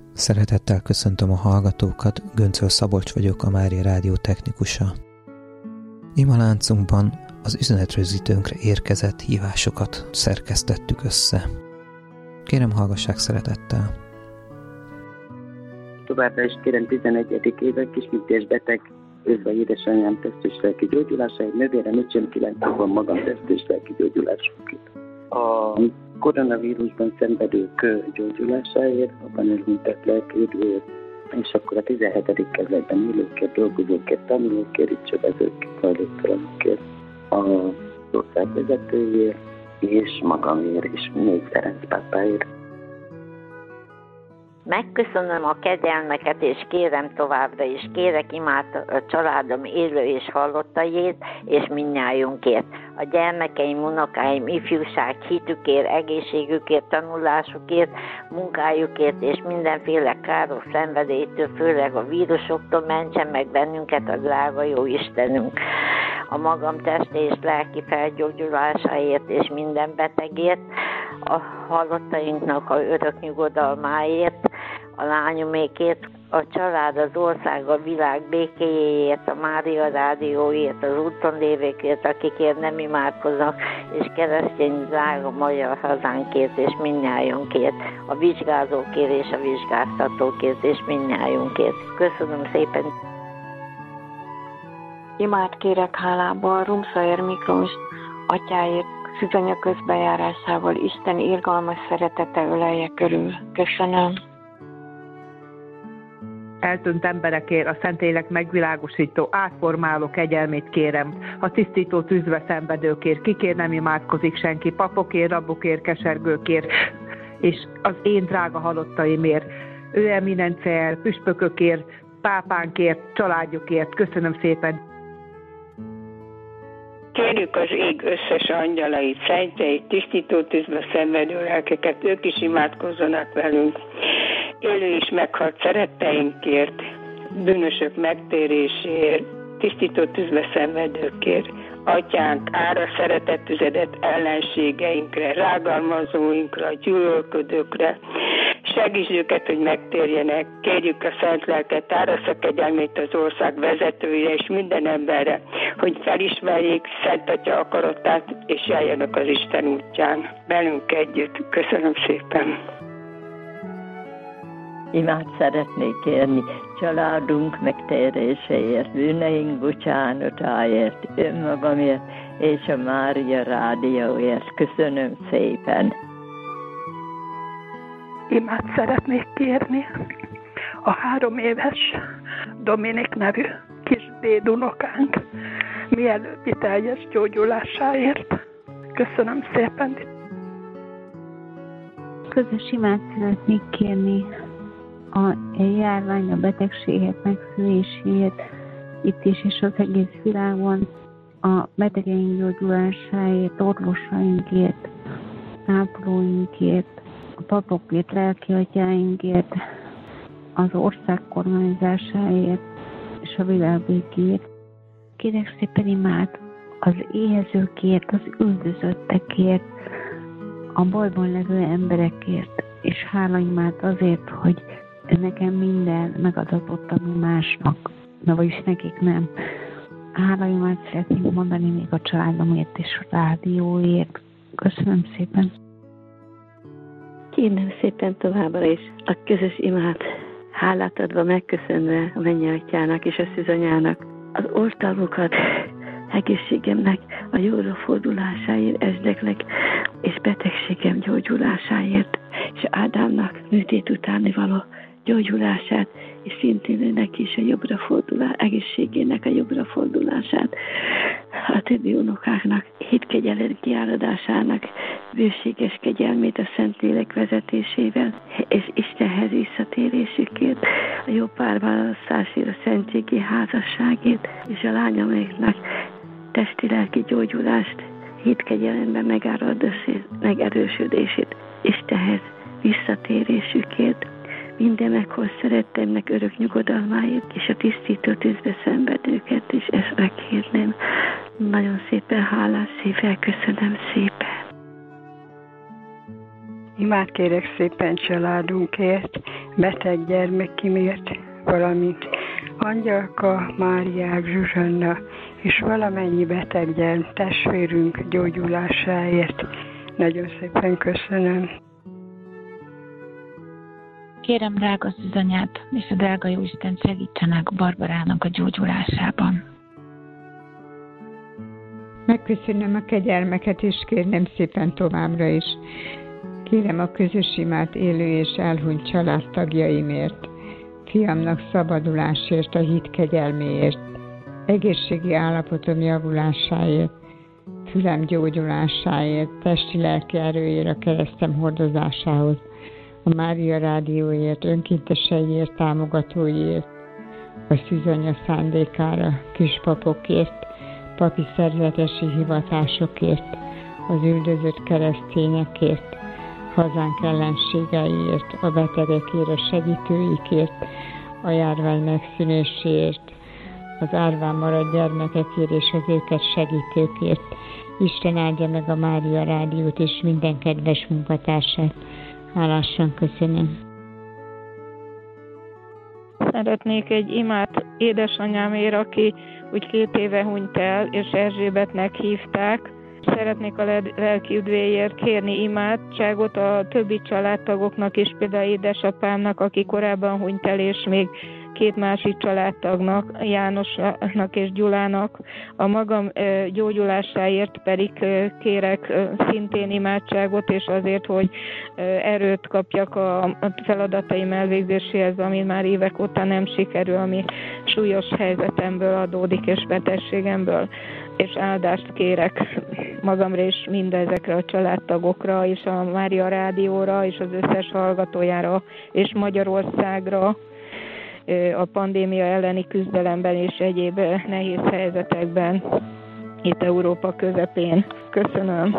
Szeretettel köszöntöm a hallgatókat, Göncöl Szabolcs vagyok, a Mária Rádió technikusa. Imaláncunkban az üzenetrögzítőnkre érkezett hívásokat szerkesztettük össze. Kérem, hallgassák szeretettel. Továbbra is kérem 11. éve kisműtésbeteg, őszve édesanyám test- és lelki gyógyulásáért, nővérem, öcsém 9 évben magam test- és lelki gyógyulásokért. A koronavírusban szenvedők gyógyulásáért, abban elhunyt lelkérőért, és akkor a 17. kerületben élőkért, dolgozókért, tanulókért, itt csövezőkért, hajléktalanokért, az ország vezetőjért, és magamért, és még Ferenc pápáért. Megköszönöm a kegyelmeket, és kérem továbbra is, kérek imát a családom élő és halottaiért, és mindnyájunkért. A gyermekeim, unokáim, ifjúság, hitükért, egészségükért, tanulásukért, munkájukért, és mindenféle káros szenvedélytől, főleg a vírusoktól mentsen meg bennünket a drága jó Istenünk. A magam testi és lelki felgyógyulásáért, és minden betegért, a halottainknak a örök nyugodalmáért, a lányomékért, a család, az ország, a világ békéjéért, a Mária Rádióért, az úton lévőkért, akikért nem imádkoznak, és keresztény drága magyar hazánkért, és mindnyájunkért, a vizsgázókért és a vizsgáztatókért, és mindnyájunkért. Köszönöm szépen! Imát kérek hálából Rumszaér Miklós atyáért, szüzanya közbejárásával Isten irgalmas szeretete ölelje körül. Köszönöm. Eltűnt emberekért a Szentlélek megvilágosító, átformáló kegyelmét kérem. A tisztító tűzbe szenvedőkért, kikért nem imádkozik senki, papokért, rabokért, kesergőkért, és az én drága halottaimért, ő eminenciáért, püspökökért, pápánkért, családjukért. Köszönöm szépen. Kérjük az ég összes angyalait, szentjeit, tisztító tűzbe szenvedő lelkeket, ők is imádkozzanak velünk. Élő is meghalt szeretteinkért, bűnösök megtéréséért, tisztító tűzbe szenvedőkért, Atyánk, ára szeretett tüzedet ellenségeinkre, rágalmazóinkra, gyűlölködőkre. Segíts őket, hogy megtérjenek. Kérjük a Szent Lelket, árasza kegyelmét az ország vezetőire és minden emberre, hogy felismerjék Szent Atya akaratát, és járjanak az Isten útján. Velünk együtt. Köszönöm szépen. Imát szeretnék kérni családunk megtéréséért, bűneink bocsánatáért, önmagamért és a Mária Rádióért. Köszönöm szépen! Imát szeretnék kérni a 3 éves Dominik nevű kis dédunokánk mielőbbi teljes gyógyulásáért. Köszönöm szépen! Közös imát szeretnék kérni a járvány, a betegségek megszűnéséért itt is és az egész világon, a betegeink gyógyulásáért, orvosainkért, ápolóinkért, a papokért, lelkiatyáinkért, az ország kormányzásáért és a világ békéért. Kérek szépen imát az éhezőkért, az üldözöttekért, a bajban levő emberekért, és hálaimát azért, hogy nekem minden megadatott, ami másnak, de vagyis nekik nem. Hálaimát szeretnék mondani még a családomért és a rádióért. Köszönöm szépen! Kérem szépen továbbra is a közös imát, hálát adva, megköszönve a Mennyatyának és a Szűzanyának az oltalmukat, egészségemnek a jóra fordulásáért esdeklek, és betegségem gyógyulásáért, és Ádámnak műtét utáni való gyógyulását, és szintén őnek is a jobbra fordulás, egészségének a jobbra fordulását, a többi unokáknak hitkegyelem kiáradásának bőséges kegyelmét a Szentlélek vezetésével, és Istenhez visszatérésükért, a jó párválasztásért, a szentségi házasságért, és a lányoméknak testi-lelki gyógyulást, hitkegyelemben megerősödését, Istenhez visszatérésükért, minden meghoz szeretteimnek örök nyugodalmáért, és a tisztító tűzbe szenvedőket is ezt megkérném. Nagyon szépen hálás szívvel köszönöm szépen. Imádkérek szépen családunkért, beteg gyermekimért, valamint Angyalka, Máriák, Zsuzsanna és valamennyi beteg testvérünk gyógyulásáért. Nagyon szépen köszönöm. Kérem drága Szűzanyát és a drága Jóisten segítsenek Barbarának a gyógyulásában. Megköszönöm a kegyelmeket, és kérnem szépen továbbra is. Kérem a közös imát élő és elhunyt családtagjaimért, fiamnak szabadulásért, a hit kegyelméért, egészségi állapotom javulásáért, fülem gyógyulásáért, testi-lelki erőért a keresztem hordozásához, a Mária Rádióért, önkénteseiért, támogatóiért, a Szűzanya szándékára, kispapokért, papi szerzetesi hivatásokért, az üldözött keresztényekért, hazánk ellenségeiért, a betegekért, a segítőikért, a járvány megszűnéséért, az árván maradt gyermekekért és az őket segítőkért. Isten áldja meg a Mária Rádiót és minden kedves munkatársát. Hálásan köszönöm. Szeretnék egy imát édesanyámért, aki úgy 2 éve hunyt el, és Erzsébetnek hívták. Szeretnék a lelki üdvéért kérni imádságot a többi családtagoknak is, például édesapámnak, aki korábban hunyt el, és még 2 másik családtagnak, Jánosnak és Gyulának. A magam gyógyulásáért pedig kérek szintén imádságot, és azért, hogy erőt kapjak a feladataim elvégzéséhez, ami már évek óta nem sikerül, ami súlyos helyzetemből adódik és betegségemből. És áldást kérek magamra és mindezekre a családtagokra, és a Mária Rádióra, és az összes hallgatójára, és Magyarországra, a pandémia elleni küzdelemben és egyéb nehéz helyzetekben itt Európa közepén. Köszönöm.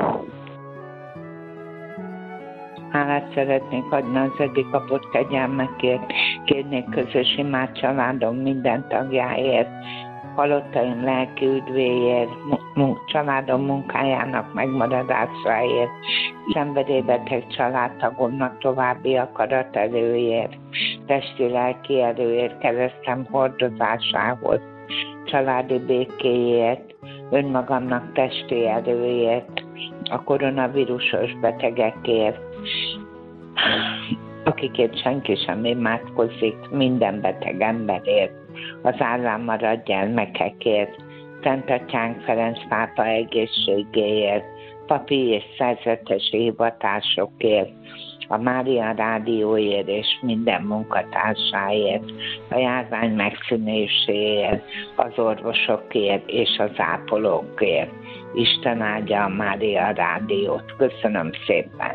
Hálát szeretnék adni az eddig kapott kegyelmekért, kérnék közös imád családom minden tagjáért, halottaim lelki üdvéért, családom munkájának megmaradásáért, szenvedélybeteg családtagomnak további akaraterőért, testi-lelki erőért, keresztem hordozásához, családi békéért, önmagamnak testi erőért, a koronavírusos betegekért, akikért senki sem imádkozik, minden beteg emberért, az állán maradt gyermekekért, Szent Atyánk Ferenc pápa egészségéért, papi és szerzetesi hivatásokért, a Mária Rádióért és minden munkatársáért, a járvány megszűnéséért, az orvosokért és az ápolókért. Isten áldja a Mária Rádiót. Köszönöm szépen!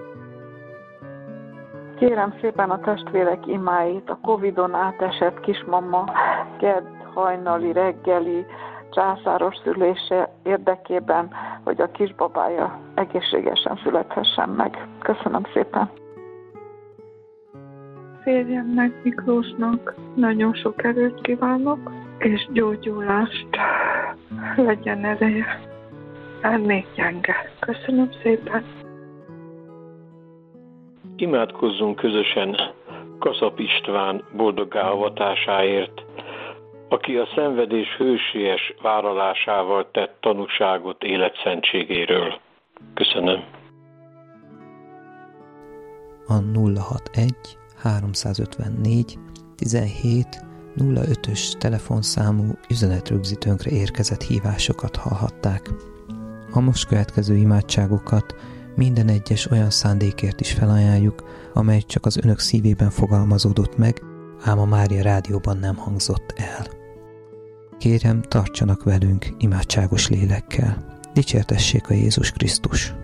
Kérem szépen a testvérek imáit, a Covid-on átesett kismama kedd hajnali, reggeli, császáros szülése érdekében, hogy a kisbabája egészségesen születhessen meg. Köszönöm szépen! Férjemnek, Miklósnak nagyon sok erőt kívánok, és gyógyulást, legyen ereje. Még gyenge. Köszönöm szépen! Imádkozzunk közösen Kaszap István boldoggá avatásáért, aki a szenvedés hősies vállalásával tett tanúságot életszentségéről. Köszönöm. A 061 354 17 05-ös telefonszámú üzenetrögzítőnkre érkezett hívásokat hallhatták. A most következő imádságokat minden egyes olyan szándékért is felajánljuk, amely csak az önök szívében fogalmazódott meg, ám a Mária Rádióban nem hangzott el. Kérem, tartsanak velünk imádságos lélekkel. Dicsértessék a Jézus Krisztus!